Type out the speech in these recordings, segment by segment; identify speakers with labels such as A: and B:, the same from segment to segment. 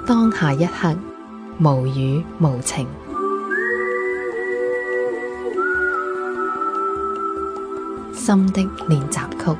A: 當下一刻，無語無情。心的練習曲。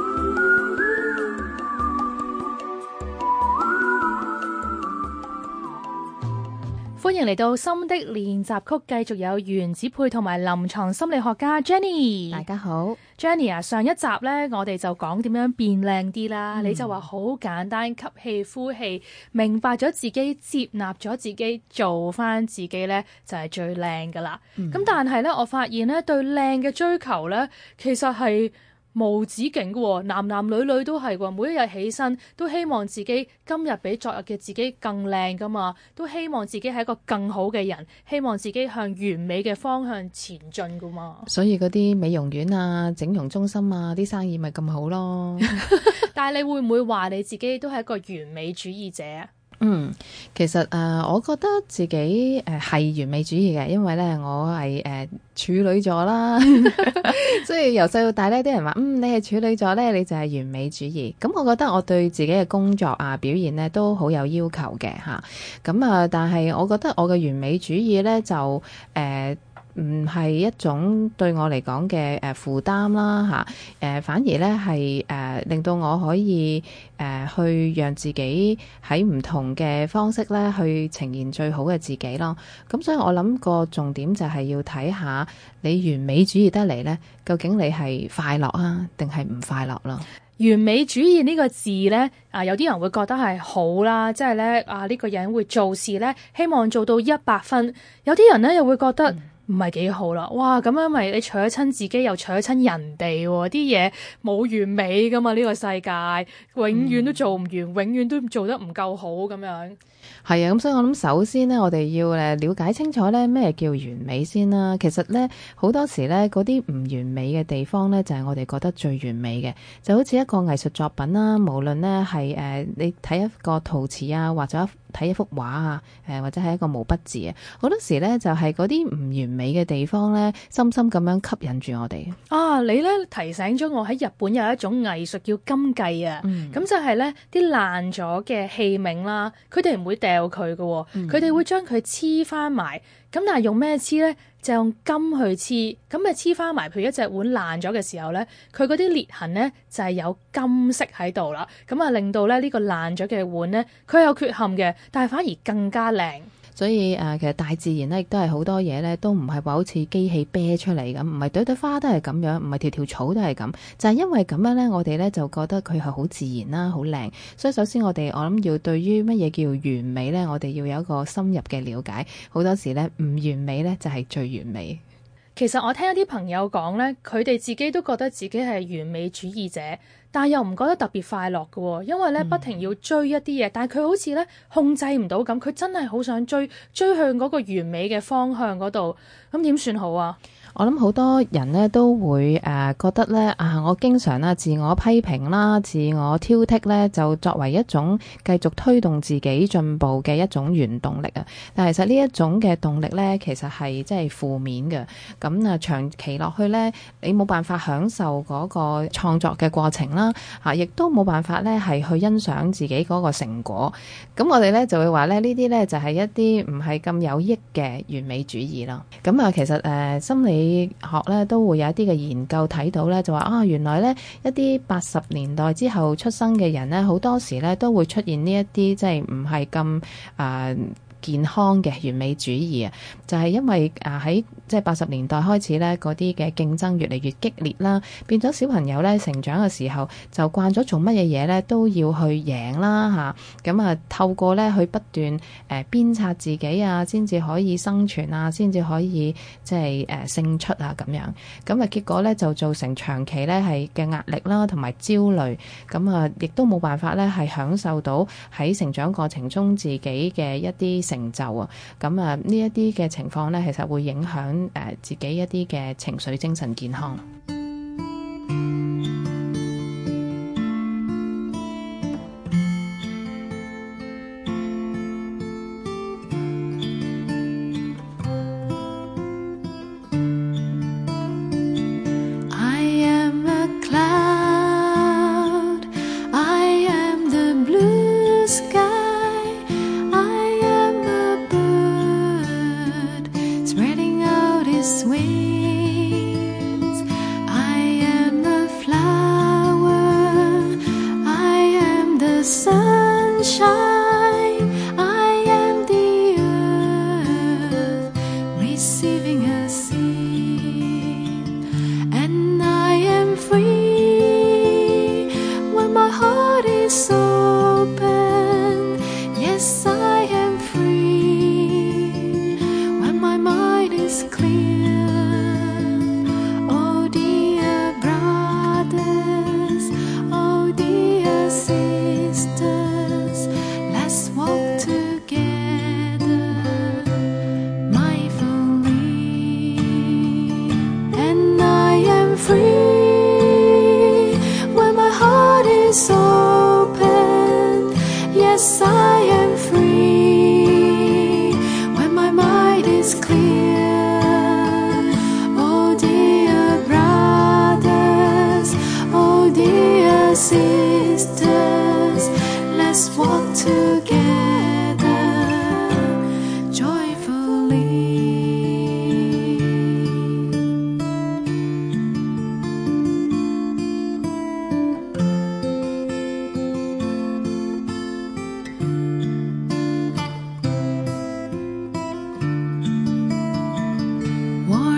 B: 歡迎嚟到心的練習曲，繼續有原子配同埋臨床心理學家 Jenny。
A: 大家好
B: Jenny 啊，上一集呢，我哋就講點樣變靚啲啦。你就話好簡單，吸氣呼氣，明白咗自己，接納咗自己，做翻自己呢，就係最靚噶啦。咁但係呢，我發現呢，對靚嘅追求呢，其實係無止境嘅喎，男男女女都係喎，每一日起身都希望自己今日比昨日嘅自己更靚噶嘛，都希望自己係一個更好嘅人，希望自己向完美嘅方向前進噶嘛。
A: 所以嗰啲美容院啊、整容中心啊，啲生意咪咁好咯。
B: 但係你會唔會話你自己都係一個完美主義者啊？
A: 其實我覺得自己係完美主義嘅，因為咧我係處女座啦，所以由細到大咧，啲人話你係處女座咧，你就係完美主義。咁我覺得我對自己嘅工作啊表現咧都好有要求嘅吓。咁但係我覺得我嘅完美主義咧就唔係一種對我嚟講嘅負擔啦吓，反而咧係令到我可以去讓自己喺唔同嘅方式咧去呈現最好嘅自己咯。咁所以我諗個重點就係要睇下你完美主義得嚟咧，究竟你係快樂啊定係唔快樂咯？
B: 完美主義呢個字呢，有啲人會覺得係好啦，即係呢呢個人會做事呢，希望做到100分，有啲人呢又會覺得唔係幾好啦。哇，咁樣咪你娶咗親自己，又娶咗親人哋喎，啲嘢冇完美噶嘛，呢個世界永遠都做唔完，永遠都做得唔夠好咁樣。
A: 係啊，咁所以我諗首先咧，我哋要了解清楚咧咩叫完美先啦。其實咧好多時咧嗰啲唔完美嘅地方咧，就係我哋覺得最完美嘅。就好似一個藝術作品啦，無論咧係你睇一個陶瓷啊，或者睇一幅畫啊，或者係一個毛筆字啊，好多時咧就係嗰啲唔完美嘅地方咧，深深咁樣吸引住我哋。
B: 你咧提醒咗我喺日本有一種藝術叫金繼啊，咁就係咧啲爛咗嘅器皿啦，佢哋唔會掉佢嘅，佢哋會將佢黐翻埋。咁但係用咩黐咧？就用金去黐，咁咪黐翻埋。譬如一隻碗爛咗嘅時候咧，佢嗰啲裂痕咧就係有金色喺度啦，咁啊令到咧呢個爛咗嘅碗咧，佢有缺陷嘅，但係反而更加靚。
A: 所以其實大自然咧亦都係好多嘢咧，都唔係話好似機器啤出嚟咁，唔係朵朵花都係咁樣，唔係條條草都係咁，就係因為咁樣咧，我哋咧就覺得佢係好自然啦，好靚。所以首先我諗要對於乜嘢叫完美咧，我哋要有一個深入嘅了解。好多時咧唔完美咧就係最完美。
B: 其實我聽一啲朋友講咧，佢哋自己都覺得自己係完美主義者，但係又唔覺得特別快樂嘅喎，因為咧不停要追一啲嘢，但係佢好似咧控制唔到咁，佢真係好想追向嗰個完美嘅方向嗰度，咁點算好啊？
A: 我諗好多人咧都會覺得咧我經常自我批評啦、自我挑剔咧，就作為一種繼續推動自己進步嘅一種原動力啊。但係其實呢一種嘅動力咧，其實係即係負面嘅。咁長期落去咧，你冇辦法享受嗰個創作嘅過程啦，亦都冇辦法咧係去欣賞自己嗰個成果。咁我哋咧就會話咧呢啲咧就係一啲唔係咁有益嘅完美主義咯。咁其實心理學咧都會有一啲嘅研究睇到咧，就話原來咧一啲80年代之後出生嘅人咧，好多時咧都會出現呢一啲即係唔係咁健康嘅完美主義啊，就係因為喺即係80年代開始咧，嗰啲嘅競爭越嚟越激烈啦，變咗小朋友咧成長嘅時候就慣咗做乜嘢嘢咧都要去贏啦嚇，咁透過咧去不斷鞭策自己啊，先至可以生存啊，先至可以即係勝出啊咁樣，咁結果咧就造成長期咧係嘅壓力啦，同埋焦慮，咁亦都冇辦法咧係享受到喺成長過程中自己嘅一啲成就啊，咁呢一啲嘅情況咧，其實會影響自己一啲嘅情緒、精神健康。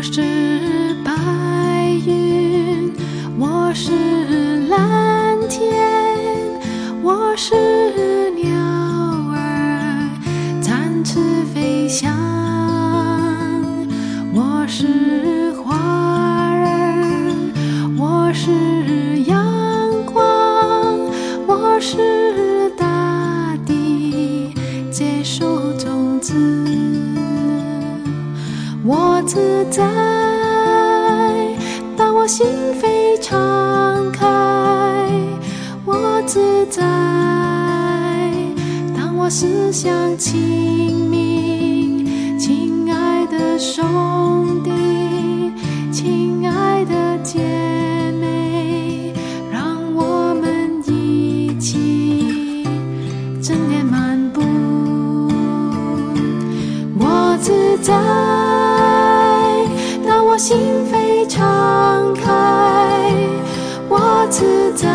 C: 是白云，我是蓝天，我是鸟儿展翅飞翔，我是花儿，我是阳光，我是大地接受种子，我自在当我心扉敞开，我自在当我思想清明，亲爱的兄弟，亲爱的姐妹，让我们一起正念漫步，我自在当我心扉敞开，我自在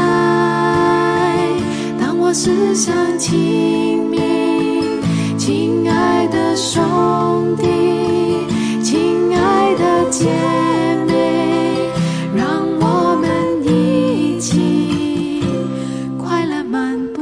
C: 当我思想清明，亲爱的兄弟，亲爱的姐妹，让我们一起快乐漫步。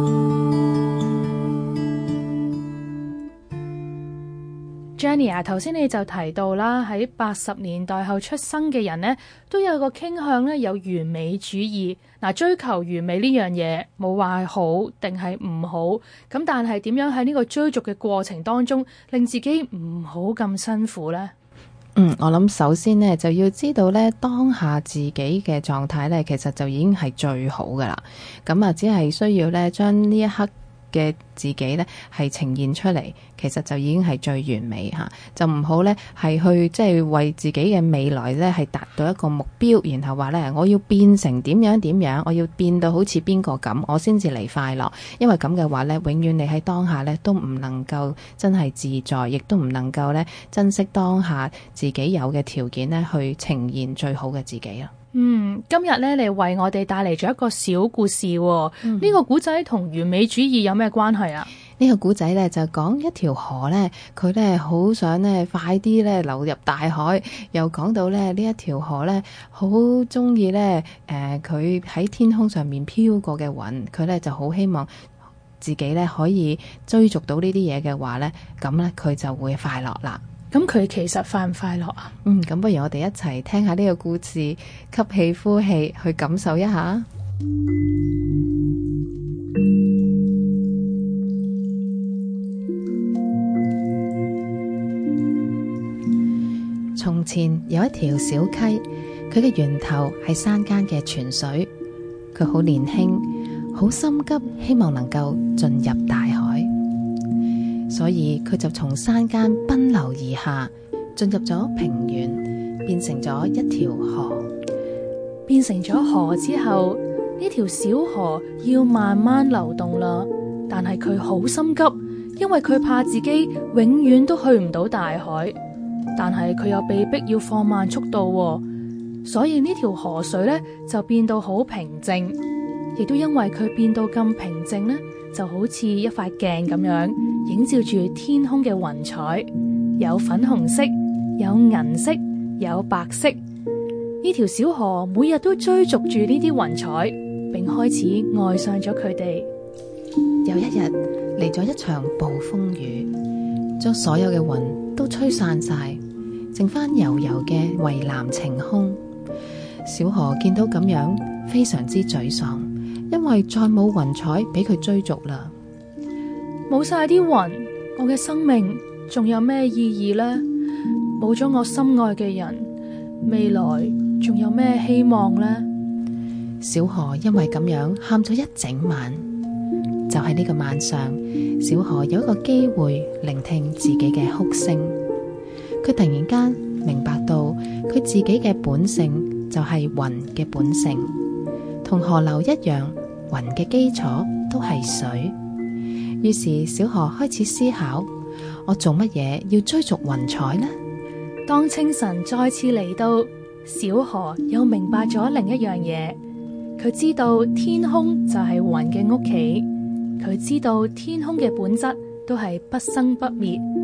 B: Jenny 啊，頭先你就提到啦，喺80年代後出生嘅人呢，都有個傾向咧，有完美主義。嗱，追求完美呢樣嘢冇話係好定係唔好，咁但係點樣喺呢個追逐嘅過程當中，令自己唔好咁辛苦呢？
A: 我諗首先呢，就要知道呢，當下自己嘅狀態呢，其實就已經係最好噶啦。咁啊，只係需要呢，將呢一刻嘅自己呢係呈現出嚟，其實就已經係最完美嚇，就唔好呢係去即係為自己嘅未來呢係達到一個目標，然後話呢我要變成點樣點樣，我要變到好似邊個咁，我先至嚟快樂。因為咁嘅話呢，永遠你喺當下呢都唔能夠真係自在，亦都唔能夠呢珍惜當下自己有嘅條件呢去呈現最好嘅自己啊。
B: 今日咧，你為我哋帶嚟咗一個小故事喎。呢個古仔同完美主義有咩關係啊？
A: 呢個古仔咧就講一條河咧，佢咧好想咧快啲咧流入大海，又講到咧呢一條河咧好中意咧佢喺天空上面飄過嘅雲，佢咧就好希望自己咧可以追逐到呢啲嘢嘅話咧，咁咧佢就會快樂啦。
B: 咁佢其實快唔快樂啊？
A: 咁不如我哋一齊聽下呢個故事，吸氣呼氣去感受一下。從前有一條小溪，佢嘅源頭係山間嘅泉水，佢好年輕，好心急，希望能夠進入大海。所以佢就從山間奔流而下，進入咗平原，變成咗一條河。
B: 變成咗河之後，呢條小河要慢慢流動啦。但係佢好心急，因為佢怕自己永遠都去唔到大海。但係佢又被逼要放慢速度喎，所以呢條河水呢就變到好平靜。亦都因為佢變到咁平靜呢，就好似一塊鏡咁樣，映照住天空嘅雲彩，有粉紅色，有銀色，有白色。呢條小河每日都追逐住呢啲雲彩，並開始愛上咗佢哋。
A: 有一日嚟咗一場暴風雨，將所有嘅雲都吹散晒，剩翻柔柔嘅蔚藍晴空。小河見到咁樣，非常之沮喪，因為再冇雲彩俾佢追逐啦。
B: 冇晒啲雲，我嘅生命仲有咩意義呢？冇咗我心愛嘅人，未來仲有咩希望呢？
A: 小河因為咁樣喊咗一整晚。就喺呢個晚上，小河有一個機會聆聽自己嘅哭聲。佢突然間明白到佢自己嘅本性就係雲嘅本性，同河流一樣，雲嘅基礎都係水。於是小河開始思考，我做乜嘢要追逐雲彩呢？
B: 當清晨再次嚟到，小河又明白咗另一樣嘢。佢知道天空就係雲嘅屋企，佢知道天空嘅本質都係不生不滅，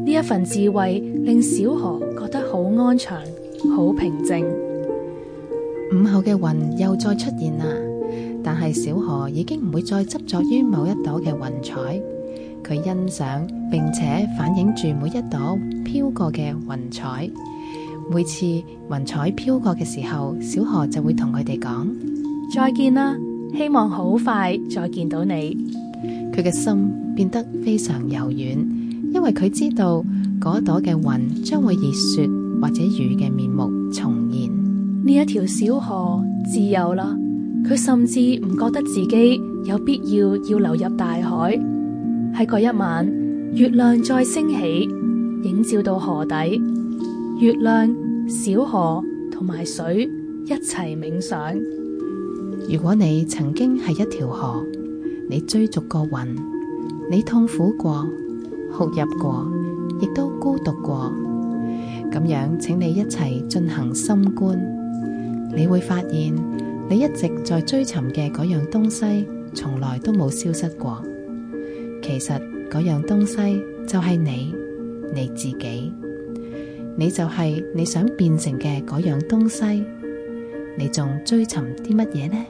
B: 呢一份智慧令小河覺得好安詳、好平靜。
A: 午後嘅雲又再出現啦，但係小河已經唔會再執着於某一朵嘅雲彩，佢欣賞並且反映住每一朵飄過嘅雲彩。每次雲彩飄過嘅時候，小河就會同佢哋講
B: 再見啦，希望好快再見到你。
A: 佢嘅心變得非常柔軟，因為佢知道嗰朵嘅雲將會以雪或者雨嘅面目重現。
B: 呢一條小河自由啦，佢甚至唔覺得自己有必要流入大海。喺嗰一晚，月亮再升起，映照到河底，月亮、小河同埋水一齊冥想。
A: 如果你曾經係一條河，你追逐過雲，你痛苦過、哭泣過，亦都孤獨過。咁樣，請你一齊進行心觀，你會發現你一直在追尋嘅嗰樣東西，從來都冇消失過。其實嗰樣東西就係你自己，你就係你想變成嘅嗰樣東西。你仲追尋啲乜嘢呢？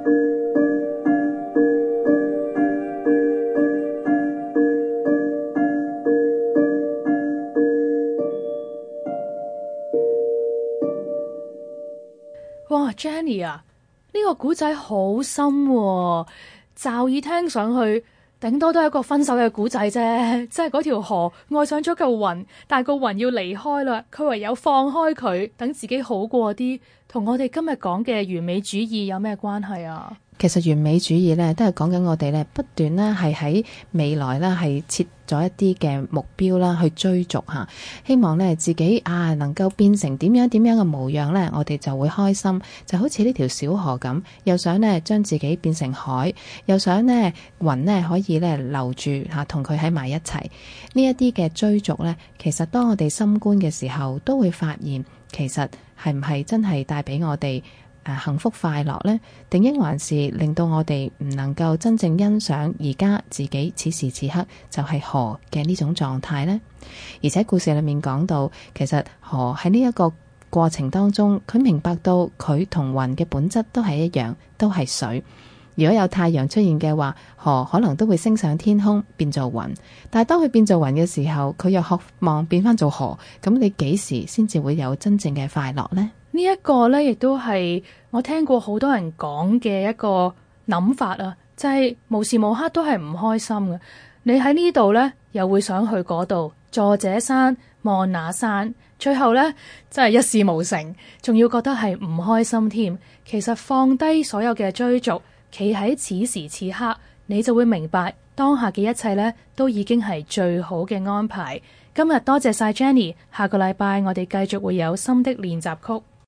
B: 哇 Jenny 啊，呢個古仔好深喎，驟耳聽上去頂多都係一個分手嘅古仔啫，即係嗰條河愛上咗嚿雲，但係個雲要離開啦，佢唯有放開佢，等自己好過啲。同我哋今日講嘅完美主義有咩關係啊？
A: 其實完美主義咧，都係講緊我哋咧不斷咧係喺未來咧係設咗一啲嘅目標啦，去追逐吓，希望咧自己能夠變成點樣嘅模樣咧，我哋就會開心。就好似呢條小河咁，又想咧將自己變成海，又想咧雲咧可以咧留住吓，同佢喺埋一齊。呢一啲嘅追逐咧，其實當我哋心觀嘅時候，都會發現其實係唔係真係帶俾我哋幸福快樂呢？定抑還是令到我哋唔能夠真正欣賞而家自己此時此刻就係河嘅呢種狀態呢？而且故事裏面講到，其實河喺呢一個過程當中，佢明白到佢同雲嘅本質都係一樣，都係水。如果有太陽出現嘅話，河可能都會升上天空變做雲，但係當佢變做雲嘅時候，佢又渴望變翻做河。咁你幾時先至會有真正嘅快樂呢？
B: 呢一個呢，亦都係我聽過好多人講嘅一個諗法啊，就係無時無刻都係唔開心嘅。你喺呢度呢，又會想去嗰度，坐這山望那山，最後呢，真係一事無成，仲要覺得係唔開心添。其實放低所有嘅追逐，企喺此時此刻，你就會明白當下嘅一切呢，都已經係最好嘅安排。今日多謝晒 Jenny，下個禮拜我哋繼續會有心的練習曲。